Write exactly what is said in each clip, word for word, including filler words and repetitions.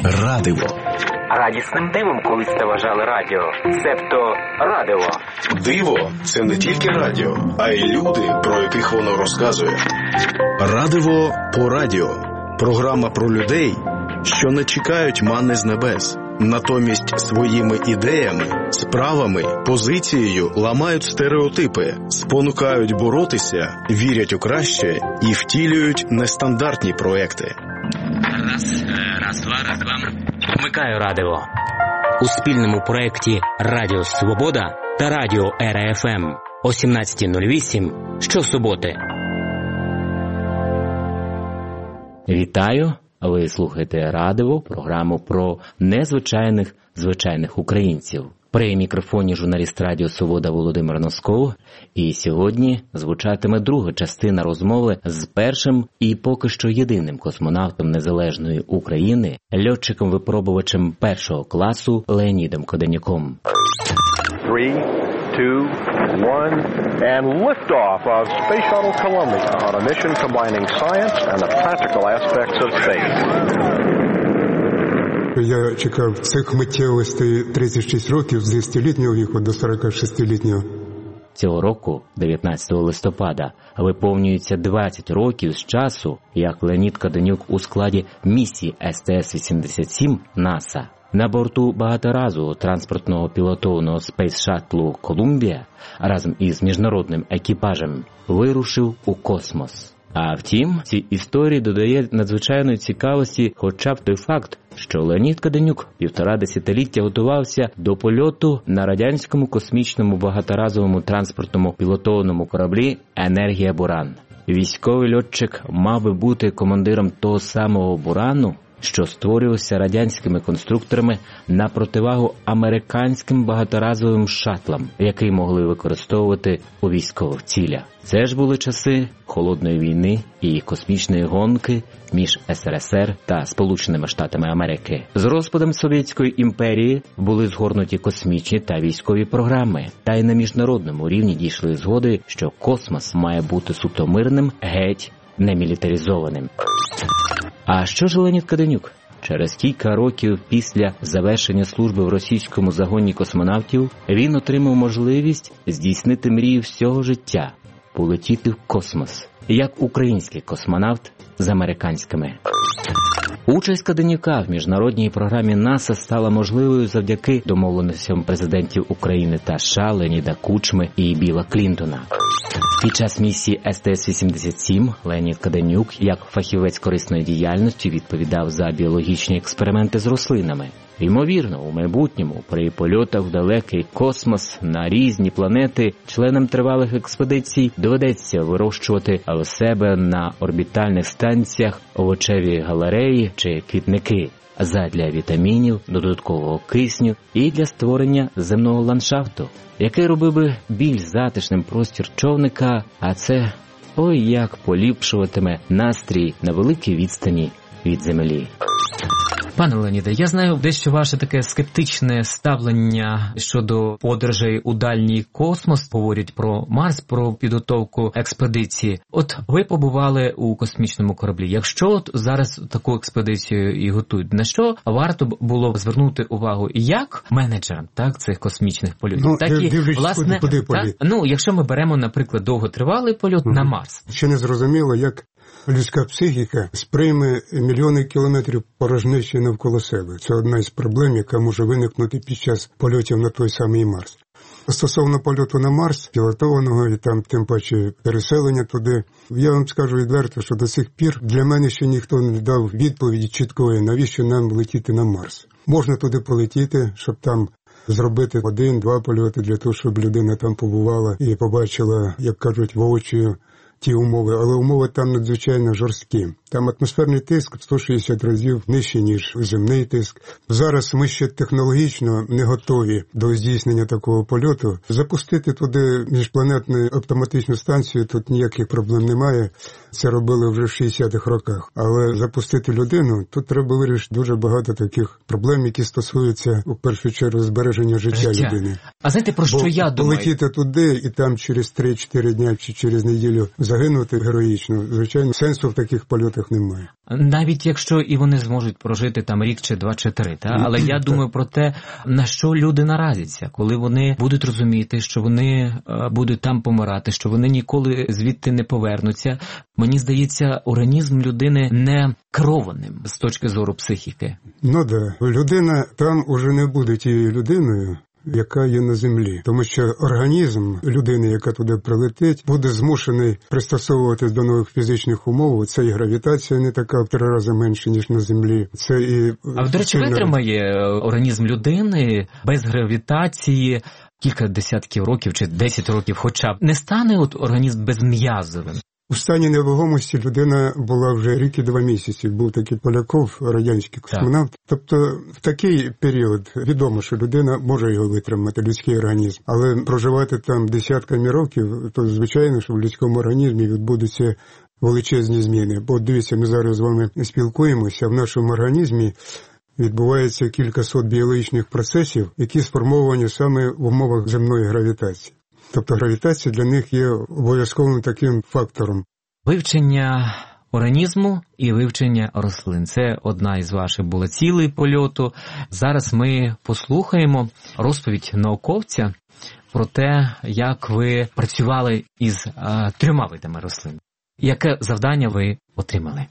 Радиво. Радісним дивом колись це вважали радіо, себто радиво. Диво – це не тільки радіо, а й люди, про яких воно розказує. Радиво по радіо. Програма про людей, що не чекають манни з небес. Натомість своїми ідеями, справами, позицією ламають стереотипи, спонукають боротися, вірять у краще і втілюють нестандартні проекти. Раз, раз, два, раз, два. Вмикаю радио. У спільному проєкті «Радіо Свобода» та «Радіо Ера Еф Ем» о сімнадцята нуль вісім щосуботи. Вітаю! Ви слухаєте радио, програму про незвичайних, звичайних українців. При мікрофоні журналіст Радіо Свобода Володимир Носков. І сьогодні звучатиме друга частина розмови з першим і поки що єдиним космонавтом незалежної України, льотчиком-випробувачем першого класу Леонідом Каденюком. Three, two, one, and liftoff of Space Shuttle Columbia on a mission combining science and the practical aspects of space. Я чекав цих миттєвостей тридцять шість років з десятилітнього віку до сорок шестилітнього. Цього року, дев'ятнадцятого листопада, виповнюється двадцять років з часу, як Леонід Каденюк у складі місії Ес Те Ес вісімдесят сім НАСА на борту багаторазового транспортного пілотованого Space Shuttle Columbia разом із міжнародним екіпажем вирушив у космос. А втім, цій історії додає надзвичайної цікавості хоча б той факт, що Леонід Каденюк півтора десятиліття готувався до польоту на радянському космічному багаторазовому транспортному пілотованому кораблі «Енергія Буран». Військовий льотчик мав би бути командиром того самого «Бурану», що створювався радянськими конструкторами на противагу американським багаторазовим шатлам, які могли використовувати у військових цілях. Це ж були часи Холодної війни і космічної гонки між Ес Ер Ес Ер та Сполученими Штатами Америки. З розпадом Совєтської імперії були згорнуті космічні та військові програми, та й на міжнародному рівні дійшли згоди, що космос має бути суто мирним, геть немілітаризованим. А що ж Леонід Каденюк? Через кілька років після завершення служби в російському загоні космонавтів він отримав можливість здійснити мрію всього життя – полетіти в космос, як український космонавт з американськими. Участь Каденюка в міжнародній програмі НАСА стала можливою завдяки домовленостям президентів України та США Леоніда Кучми і Білла Клінтона. Під час місії Ес Те Ес вісімдесят сім Леонід Каденюк, як фахівець корисної діяльності, відповідав за біологічні експерименти з рослинами. Ймовірно, у майбутньому при польотах в далекий космос на різні планети членам тривалих експедицій доведеться вирощувати у себе на орбітальних станціях овочеві галереї чи квітники задля вітамінів, додаткового кисню і для створення земного ландшафту, який робив би більш затишним простір човника, а це ой як поліпшуватиме настрій на великій відстані від землі. Пане Леоніде, я знаю дещо ваше таке скептичне ставлення щодо подорожей у дальній космос, говорять про Марс, про підготовку експедиції. От ви побували у космічному кораблі. Якщо от зараз таку експедицію і готують, на що варто було б звернути увагу як менеджерам, так, цих космічних польотів, ну, так і, власне, куди так, ну, якщо ми беремо, наприклад, довготривалий польот угу. на Марс. Ще не зрозуміло, як людська психіка сприйме мільйони кілометрів порожнечі навколо себе. Це одна із проблем, яка може виникнути під час польотів на той самий Марс. Стосовно польоту на Марс, пілотованого і там тим паче переселення туди, я вам скажу відверто, що до сих пір для мене ще ніхто не дав відповіді чіткої, навіщо нам летіти на Марс. Можна туди полетіти, щоб там зробити один-два польоти для того, щоб людина там побувала і побачила, як кажуть, воочию ті умови, але умови там надзвичайно жорсткі. Там атмосферний тиск сто шістдесят разів нижче, ніж земний тиск. Зараз ми ще технологічно не готові до здійснення такого польоту. Запустити туди міжпланетну автоматичну станцію тут ніяких проблем немає. Це робили вже в шістдесятих роках. Але запустити людину, тут треба вирішити дуже багато таких проблем, які стосуються, у першу чергу, збереження життя, життя. людини. А знаєте, про що Бо я думаю? Полетіти туди і там через три-чотири дня чи через неділю загинути героїчно. Звичайно, сенсу в таких польотах умовах немає. Навіть якщо і вони зможуть прожити там рік чи два чи три, та? Але я думаю про те, на що люди наразяться, коли вони будуть розуміти, що вони будуть там помирати, що вони ніколи звідти не повернуться. Мені здається, організм людини не керованим з точки зору психіки. Ну да, людина там уже не буде тією людиною, яка є на землі. Тому що організм людини, яка туди прилетить, буде змушений пристосовуватись до нових фізичних умов. Це і гравітація не така в три рази менше, ніж на землі. Це і... А, до речі, витримає організм людини без гравітації кілька десятків років чи десять років хоча б. Не стане от організм безм'язовим? У стані невагомості людина була вже рік і два місяці. Був такий Поляков, радянський космонавт. Так. Тобто в такий період відомо, що людина може його витримати, людський організм. Але проживати там десятками років, то звичайно, що в людському організмі відбудуться величезні зміни. Бо дивіться, ми зараз з вами спілкуємося, в нашому організмі відбувається кількасот біологічних процесів, які сформовані саме в умовах земної гравітації. Тобто гравітація для них є обов'язковим таким фактором. Вивчення організму і вивчення рослин – це одна із ваших була цілей польоту. Зараз ми послухаємо розповідь науковця про те, як ви працювали із а, трьома видами рослин. Яке завдання ви отримали?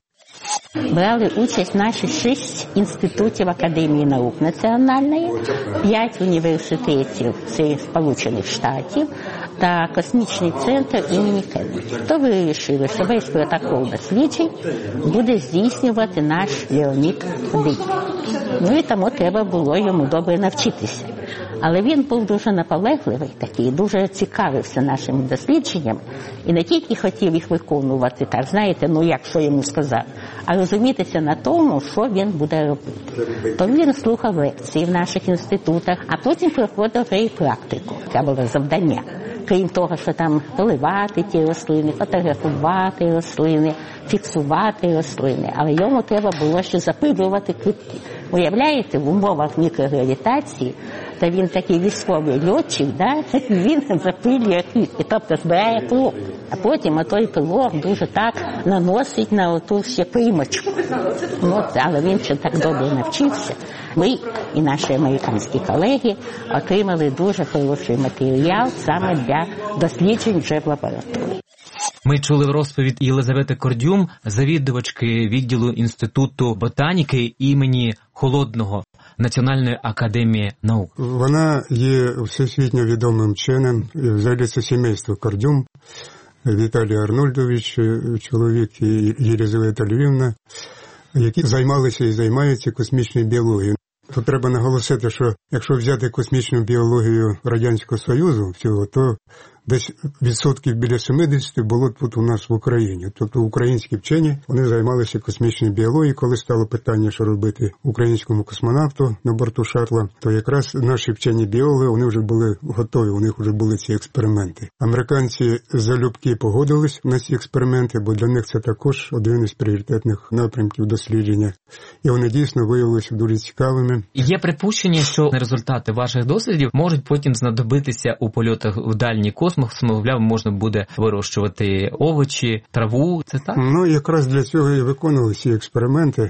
Брали участь наші шість інститутів Академії наук національної, п'ять університетів це Сполучених Штатів та космічний центр імені Кеннеді. То вирішили, що весь протокол досліджень буде здійснювати наш Леонід Дик. Ну і тому треба було йому добре навчитися. Але він був дуже наполегливий такий, дуже цікавився нашими дослідженнями і не тільки хотів їх виконувати, так, знаєте, ну як, що йому сказав, а розумітися на тому, що він буде робити. То він слухав лекції в наших інститутах, а потім проходив і практику. Це було завдання. Крім того, що там поливати ті рослини, фотографувати рослини, фіксувати рослини. Але йому треба було ще запилювати квітки. Уявляєте, в умовах мікрогравітації, та він такий військовий льотчик, да? Він запилює квітки, тобто збирає пилок. А потім отой пилок дуже так наносить на оту ще примочку. Ну, але він ще так добре навчився. Ми і наші американські колеги отримали дуже хороший матеріал саме для досліджень вже в лабораторії. Ми чули розповідь Єлизавети Кордюм, завідувачки відділу Інституту ботаніки імені Холодного Національної академії наук. Вона є всесвітньо відомим вченим, і взагалі це сімейство Кордюм, Віталій Арнольдович, чоловік, і Єлизавета Львівна, які займалися і займаються космічною біологією. Тут треба наголосити, що якщо взяти космічну біологію Радянського Союзу всього, то десь відсотків біля сімдесят було тут у нас в Україні. Тобто українські вчені, вони займалися космічною біологією. Коли стало питання, що робити українському космонавту на борту шаттла, то якраз наші вчені біологи, вони вже були готові, у них вже були ці експерименти. Американці залюбки погодились на ці експерименти, бо для них це також один із пріоритетних напрямків дослідження. І вони дійсно виявилися дуже цікавими. Є припущення, що результати ваших дослідів можуть потім знадобитися у польотах в дальній космос, мовляв, можна буде вирощувати овочі, траву, це так? Ну, якраз для цього і виконували ці експерименти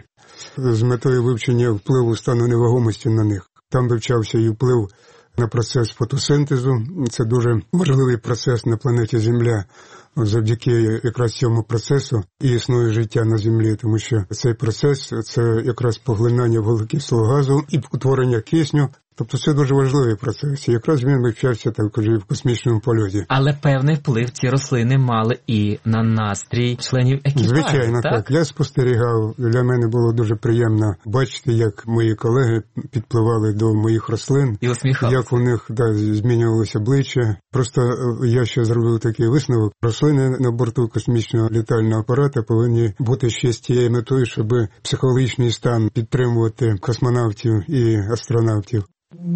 з метою вивчення впливу стану невагомості на них. Там вивчався і вплив на процес фотосинтезу. Це дуже важливий процес на планеті Земля. Завдяки якраз цьому процесу і існує життя на Землі, тому що цей процес – це якраз поглинання вуглекислого газу і утворення кисню. Тобто це дуже важливий процес. І якраз він вивчався також і в космічному польоті. Але певний вплив ці рослини мали і на настрій членів екіпажу, звичайно, так? так. Я спостерігав. Для мене було дуже приємно бачити, як мої колеги підпливали до моїх рослин. І усміхалися. Як у них да, змінювалося обличчя. Просто я ще зробив такий висновок. Рослини на борту космічного літального апарата повинні бути ще з тією метою, щоб психологічний стан підтримувати космонавтів і астронавтів.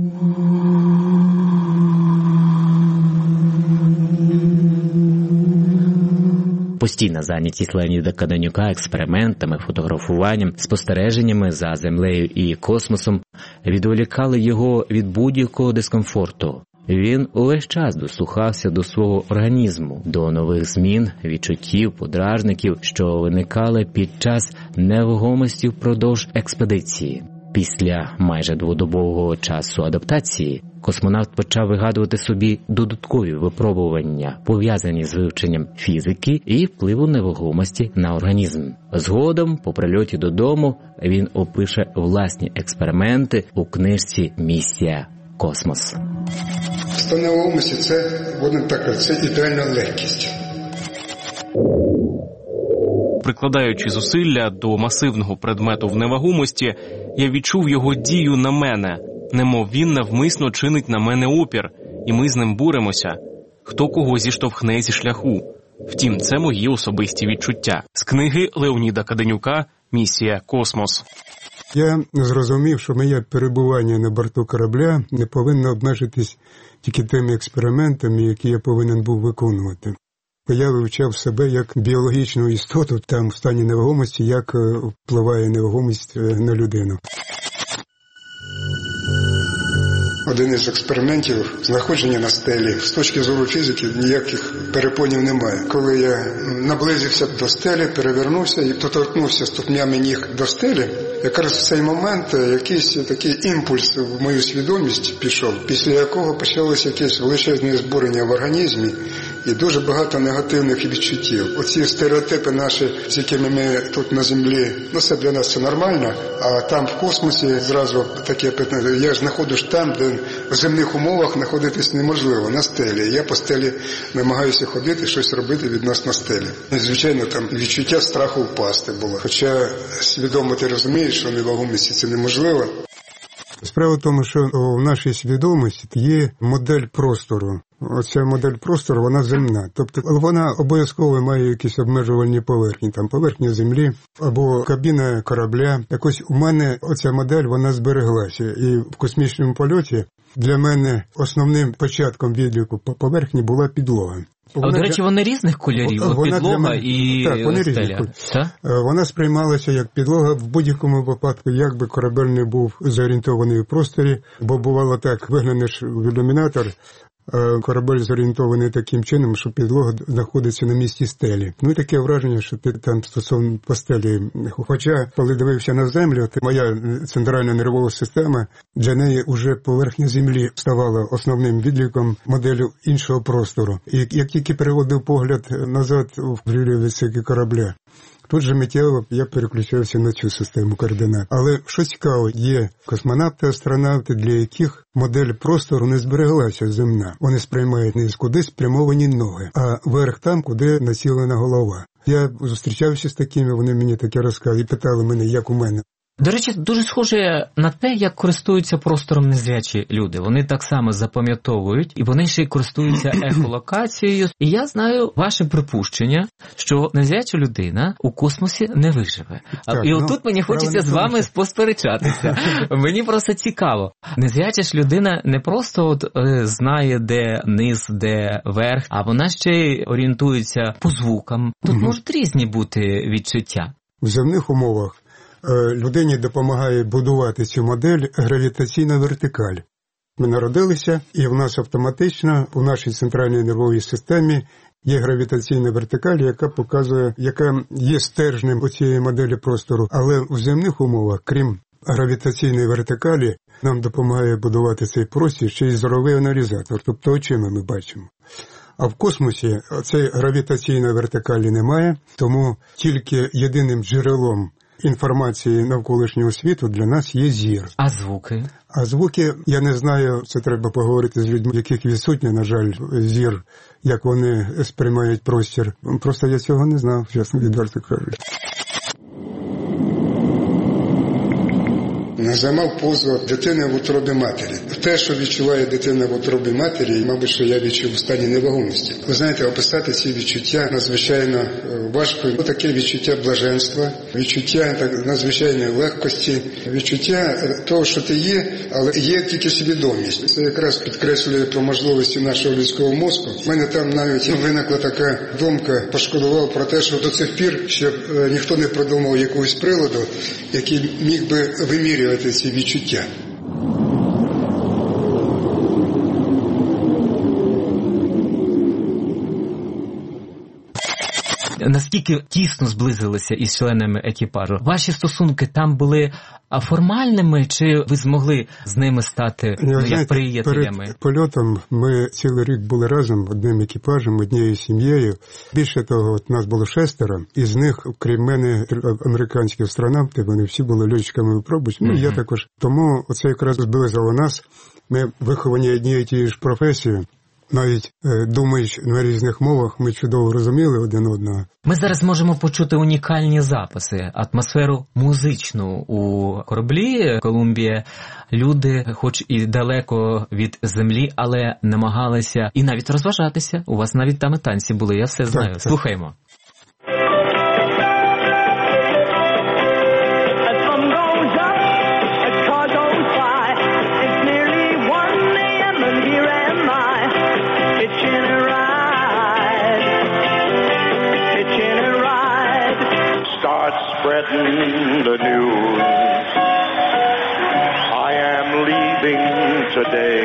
Постійна зайнятість Леоніда Каденюка експериментами, фотографуванням, спостереженнями за Землею і космосом відволікали його від будь-якого дискомфорту. Він увесь час дослухався до свого організму, до нових змін, відчуттів, подражників, що виникали під час невагомості впродовж експедиції. Після майже дводобового часу адаптації космонавт почав вигадувати собі додаткові випробування, пов'язані з вивченням фізики і впливу невагомості на організм. Згодом, по прильоті додому, він опише власні експерименти у книжці «Місія Космос». Стан невагомості – це, будемо так казати, це ідеальна легкість. Прикладаючи зусилля до масивного предмету в невагомості, я відчув його дію на мене, немов він навмисно чинить на мене опір, і ми з ним боремося. Хто кого зіштовхне зі шляху. Втім, це мої особисті відчуття. З книги Леоніда Каденюка «Місія Космос». Я зрозумів, що моє перебування на борту корабля не повинно обмежитись тільки тими експериментами, які я повинен був виконувати. Я вивчав себе як біологічну істоту, там в стані невагомості, як впливає невагомість на людину. Один із експериментів – знаходження на стелі. З точки зору фізики ніяких перепонів немає. Коли я наблизився до стелі, перевернувся і доторкнувся ступнями ніг до стелі, якраз в цей момент якийсь такий імпульс в мою свідомість пішов, після якого почалося якесь величезне збурення в організмі і дуже багато негативних відчуттів. Оці стереотипи наші, з якими ми тут на землі, ну це для нас це нормально, а там в космосі зразу таке питання, я ж знаходжусь там, де в земних умовах знаходитись неможливо, на стелі. Я по стелі намагаюся ходити, щось робити відносно стелі. І, звичайно, там відчуття страху впасти було. Хоча свідомо ти розумієш, що невагомості це неможливо. Справа в тому, що в нашій свідомості є модель простору. Оця модель простору, вона земна. Тобто вона обов'язково має якісь обмежувальні поверхні, там поверхня землі або кабіна корабля. Якось у мене оця модель, вона збереглася. І в космічному польоті для мене основним початком відліку по поверхні була підлога. А, до речі, вони різних кольорів, от підлога мене... і так, вони стеля. Так? Вона сприймалася як підлога в будь-якому випадку, як би корабель не був зорієнтований у просторі, бо бувало так, виглянеш в ілюмінатор, корабель зорієнтований таким чином, що підлога знаходиться на місці стелі. Ну і таке враження, що ти там стосовно по стелі. Хоча, коли дивився на землю, то моя центральна нервова система, для неї вже поверхня землі ставала основним відліком моделі іншого простору. І як тільки переводив погляд назад в рельєф відсеки корабля, тут же миттєво я переключався на цю систему координат. Але що цікаво, є космонавти, астронавти, для яких модель простору не збереглася земна. Вони сприймають не куди спрямовані ноги, а вверх там, куди націлена голова. Я зустрічався з такими, вони мені таке розказали і питали мене, як у мене. До речі, дуже схоже на те, як користуються простором незрячі люди. Вони так само запам'ятовують, і вони ще й користуються ехолокацією. І я знаю ваше припущення, що незряча людина у космосі не виживе. Так, і отут ну, мені хочеться з вами посперечатися. Мені просто цікаво. Незряча ж людина не просто от, е, знає, де низ, де верх, а вона ще й орієнтується по звукам. Тут угу. можуть різні бути відчуття. В земних умовах людині допомагає будувати цю модель гравітаційна вертикаль. Ми народилися, і в нас автоматично у нашій центральній нервовій системі є гравітаційна вертикаль, яка показує, яка є стержнем у цієї моделі простору. Але в земних умовах, крім гравітаційної вертикалі, нам допомагає будувати цей простір ще й зоровий аналізатор, тобто очима ми бачимо. А в космосі цієї гравітаційної вертикалі немає, тому тільки єдиним джерелом інформації навколишнього світу для нас є зір. А звуки? А звуки, я не знаю, це треба поговорити з людьми, яких відсутні, на жаль, зір, як вони сприймають простір. Просто я цього не знав, чесно, відверто кажу. Займав позу дитини в утробі матері. Те, що відчуває дитина в утробі матері, мабуть, що я відчув в стані невагомості. Ви знаєте, описати ці відчуття надзвичайно важко. Таке відчуття блаженства, відчуття так, надзвичайної легкості, відчуття того, що ти є, але є тільки свідомість. Це якраз підкреслює про можливості нашого людського мозку. У мене там навіть виникла така думка, пошкодував про те, що до цих пір ще ніхто не придумав якогось приладу, який міг би вимірювати ці відчуття. наскільки тісно зблизилися із членами екіпажу? Ваші стосунки там були формальними, чи ви змогли з ними стати ну, як приятелями? Перед польотом ми цілий рік були разом, одним екіпажем, однією сім'єю. Більше того, от нас було шестеро, із них, крім мене, американські астронавти, вони всі були льотчиками-випробувачами, mm-hmm. я також. Тому оце якраз зблизило нас. Ми виховані однією тією ж професією. Навіть е, думаючи на різних мовах, ми чудово розуміли один одного. Ми зараз можемо почути унікальні записи, атмосферу музичну у кораблі «Колумбія». Люди, хоч і далеко від землі, але намагалися і навіть розважатися. У вас навіть там і танці були, я все знаю. Так, слухаємо. Spreading the news. I am leaving today.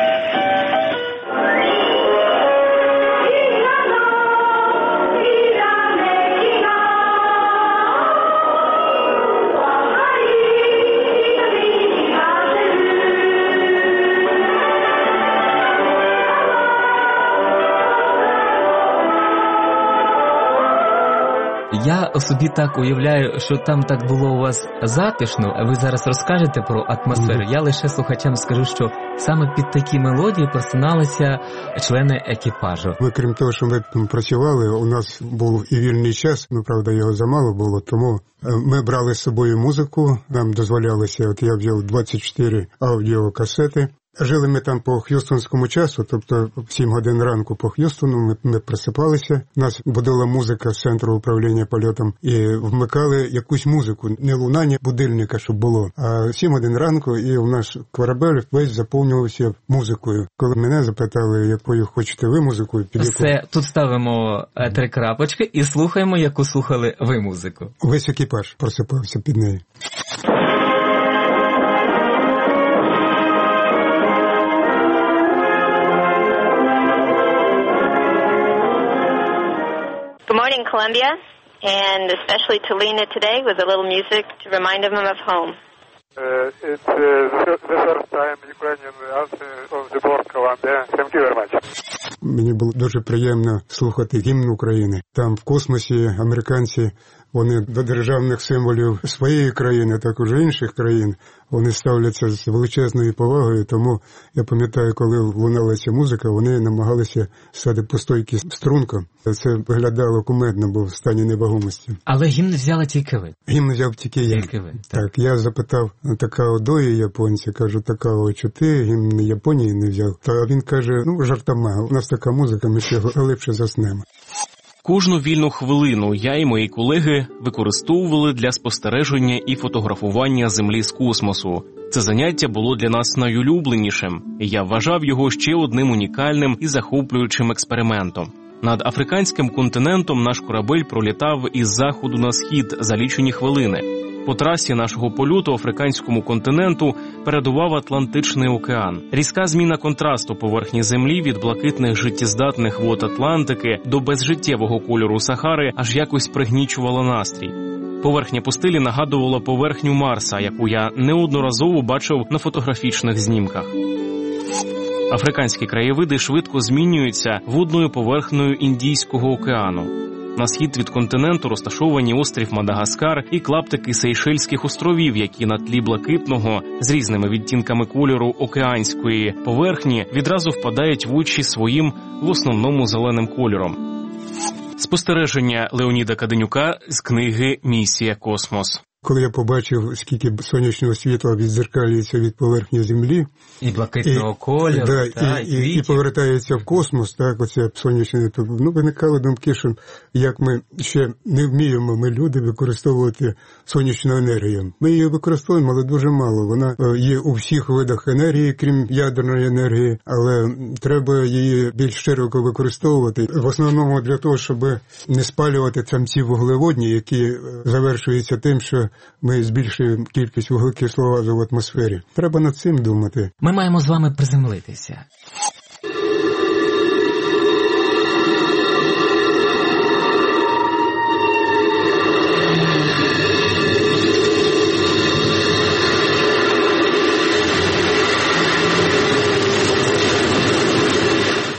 Я собі так уявляю, що там так було у вас затишно, а ви зараз розкажете про атмосферу. Mm-hmm. Я лише слухачам скажу, що саме під такі мелодії просиналися члени екіпажу. Ми, крім того, що ми працювали, у нас був і вільний час, ну, правда, його замало було, тому ми брали з собою музику, нам дозволялося, от я взяв двадцять чотири аудіокасети. Жили ми там по х'юстонському часу, тобто в сім годин ранку по Х'юстону ми, ми просипалися, нас будила музика з центру управління польотом і вмикали якусь музику, не лунання будильника, щоб було, а сім годин ранку, і в наш корабель весь заповнювався музикою. Коли мене запитали, якою хочете ви музику, під яку... Все, тут ставимо три крапочки і слухаємо, яку слухали ви музику. Весь екіпаж просипався під нею. Good morning, Columbia, and especially to Lena today with a little music to remind them of home. Uh, it's uh, the first time Ukrainian anthem on the board Columbia. Thank you very much. Мені було дуже приємно слухати гімн України. Там в космосі американці, вони до державних символів своєї країни, також і інших країн, вони ставляться з величезною повагою, тому я пам'ятаю, коли лунала ця музика, вони намагалися стати по стойці струнком. Це виглядало кумедно, бо в стані невагомості. Але гімн взяли тільки ви? Гімн взяв тільки я. Тільки ви. Так. Так, я запитав Такао Дої японця, кажу, Такао, чи ти гімн Японії не взяв? Та він каже, ну, жартома, у нас така музика, ми ще глибше заснемо. Кожну вільну хвилину я і мої колеги використовували для спостереження і фотографування Землі з космосу. Це заняття було для нас найулюбленішим, і я вважав його ще одним унікальним і захоплюючим експериментом. Над африканським континентом наш корабель пролітав із заходу на схід за лічені хвилини. По трасі нашого польоту африканському континенту передував Атлантичний океан. Різка зміна контрасту поверхні Землі від блакитних життєздатних вод Атлантики до безжиттєвого кольору Сахари аж якось пригнічувала настрій. Поверхня пустелі нагадувала поверхню Марса, яку я неодноразово бачив на фотографічних знімках. Африканські краєвиди швидко змінюються водною поверхнею Індійського океану. На схід від континенту розташовані острів Мадагаскар і клаптики Сейшельських островів, які на тлі блакитного, з різними відтінками кольору океанської поверхні, відразу впадають в очі своїм, в основному, зеленим кольором. Спостереження Леоніда Каденюка з книги «Місія Космос». Коли я побачив, скільки сонячного світла віддзеркалюється від поверхні Землі, і блакитного кольору, да, та, і, і, і повертається в космос, так, оце сонячне, то, ну, виникали думки, що як ми ще не вміємо, ми люди, використовувати сонячну енергію. Ми її використовуємо, але дуже мало. Вона є у всіх видах енергії, крім ядерної енергії, але треба її більш широко використовувати. В основному для того, щоб не спалювати там ці вуглеводні, які завершуються тим, що ми збільшуємо кількість вуглекислого газу в атмосфері. Треба над цим думати. Ми маємо з вами приземлитися.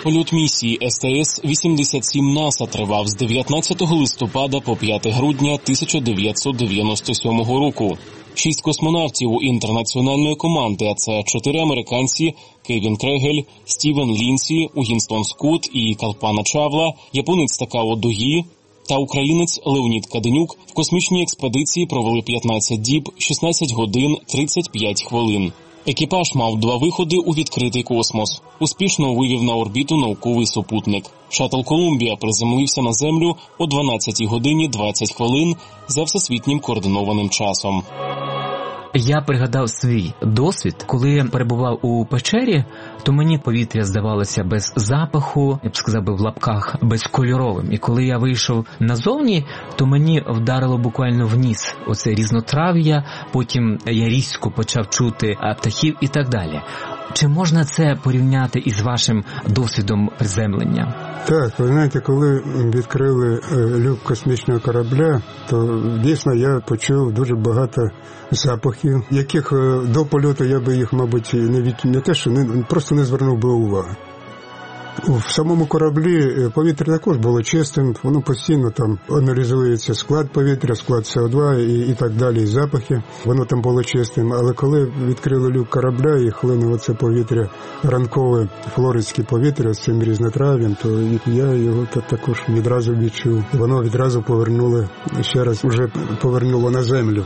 польот місії ес те ес вісімдесят сім НАСА тривав з дев'ятнадцятого листопада по п'яте грудня тисяча дев'ятсот дев'яносто сьомого року. Шість космонавтів інтернаціональної команди, а це чотири американці – Кевін Крегель, Стівен Лінсі, Угінстон Скотт і Калпана Чавла, японець Такао Догі та українець Леонід Каденюк в космічній експедиції провели п'ятнадцять діб, шістнадцять годин, тридцять п'ять хвилин. Екіпаж мав два виходи у відкритий космос. Успішно вивів на орбіту науковий супутник. Шаттл «Колумбія» приземлився на Землю о дванадцятій годині двадцять хвилин за всесвітнім координованим часом. Я пригадав свій досвід, коли я перебував у печері, то мені повітря здавалося без запаху, я б сказав би в лапках, безкольоровим. І коли я вийшов назовні, то мені вдарило буквально в ніс оце різнотрав'я, потім я різко почав чути птахів і так далі. Чи можна це порівняти із вашим досвідом приземлення? Так, ви знаєте, коли відкрили люк космічного корабля, то дійсно я почув дуже багато запахів, яких до польоту я би їх, мабуть, не від не те, що не просто не звернув би уваги. В самому кораблі повітря також було чистим, воно постійно там аналізується склад повітря, склад С О два і, і так далі, і запахи, воно там було чистим. Але коли відкрили люк корабля і хлинуло це повітря, ранкове флоридське повітря з цим різнотрав'ям, то я його також відразу відчув. Воно відразу повернуло, ще раз уже повернуло на землю.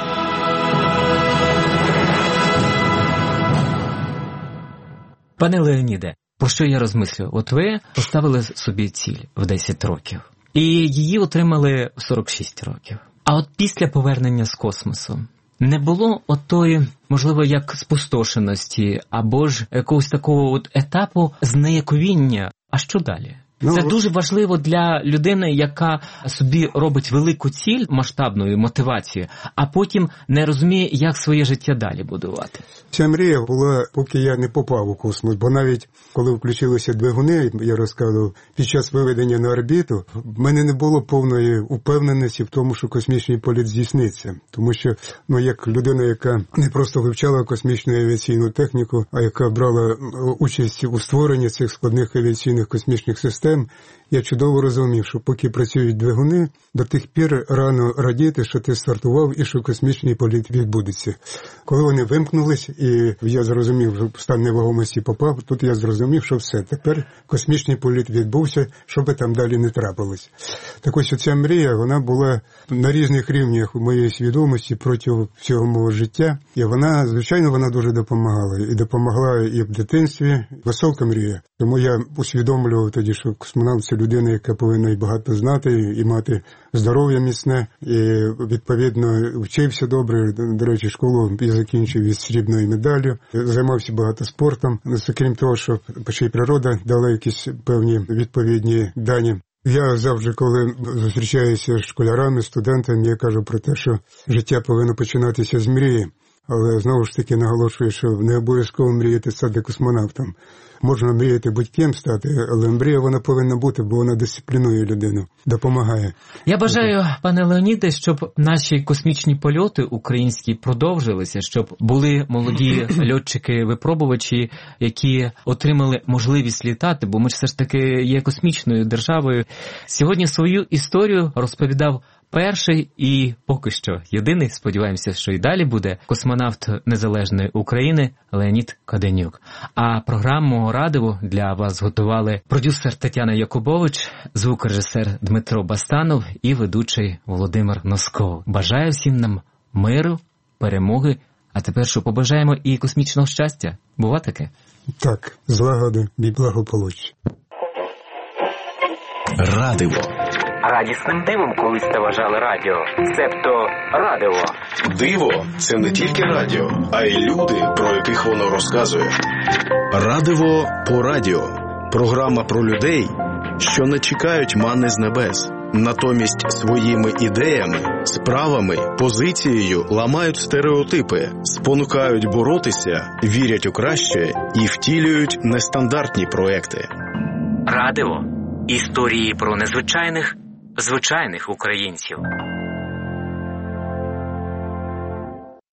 Пане Леоніде, про що я розмислюю? От ви поставили собі ціль в десять років, і її отримали в сорок шість років. А от після повернення з космосу не було отої, можливо, як спустошеності, або ж якогось такого от етапу знеяковіння. А що далі? Ну, це дуже важливо для людини, яка собі робить велику ціль, масштабну мотивацію, а потім не розуміє, як своє життя далі будувати. Ця мрія була, поки я не попав у космос, бо навіть коли включилися двигуни, я розказував, під час виведення на орбіту, в мене не було повної упевненості в тому, що космічний політ здійсниться. Тому що, ну, як людина, яка не просто вивчала космічну авіаційну техніку, а яка брала участь у створенні цих складних авіаційних космічних систем, я чудово розумів, що поки працюють двигуни, до тих пір рано радіти, що ти стартував і що космічний політ відбудеться. Коли вони вимкнулись, і я зрозумів, що стан невагомості попав, тут я зрозумів, що все, тепер космічний політ відбувся, що би там далі не трапилось. Так ось ця мрія, вона була на різних рівнях моєї свідомості протягом всього мого життя, і вона, звичайно, вона дуже допомагала. І допомогла і в дитинстві, висока мрія. Тому я усвідомлював тоді, що космонавт – це людина, яка повинна і багато знати, і мати здоров'я міцне, і, відповідно, вчився добре. До речі, школу я закінчив із срібною медаллю, займався багато спортом. Крім того, що ще й природа дала якісь певні відповідні дані. Я завжди, коли зустрічаюся з школярами, студентами, я кажу про те, що життя повинно починатися з мрії. Але, знову ж таки, наголошую, що не обов'язково мріяти стати космонавтом. Можна мріяти будь-ким стати, але мрія вона повинна бути, бо вона дисциплінує людину, допомагає. Я бажаю, пане Леоніде, щоб наші космічні польоти українські продовжилися, щоб були молоді льотчики-випробувачі, які отримали можливість літати, бо ми ж все ж таки є космічною державою. Сьогодні свою історію розповідав перший і поки що єдиний, сподіваємося, що і далі буде, космонавт Незалежної України Леонід Каденюк. А програму «Радиво» для вас готували продюсер Тетяна Якубович, звукорежисер Дмитро Бастанов і ведучий Володимир Носков. Бажаю всім нам миру, перемоги, а тепер що побажаємо і космічного щастя. Бува таке? Так, злагоди і благополуччя. Радиво. Радісним дивом колись та вважали радіо, себто радиво. Диво – це не тільки радіо, а й люди, про яких воно розказує. Радиво по радіо. Програма про людей, що не чекають мани з небес. Натомість своїми ідеями, справами, позицією ламають стереотипи, спонукають боротися, вірять у краще і втілюють нестандартні проекти. Радиво. Історії про незвичайних, звичайних українців.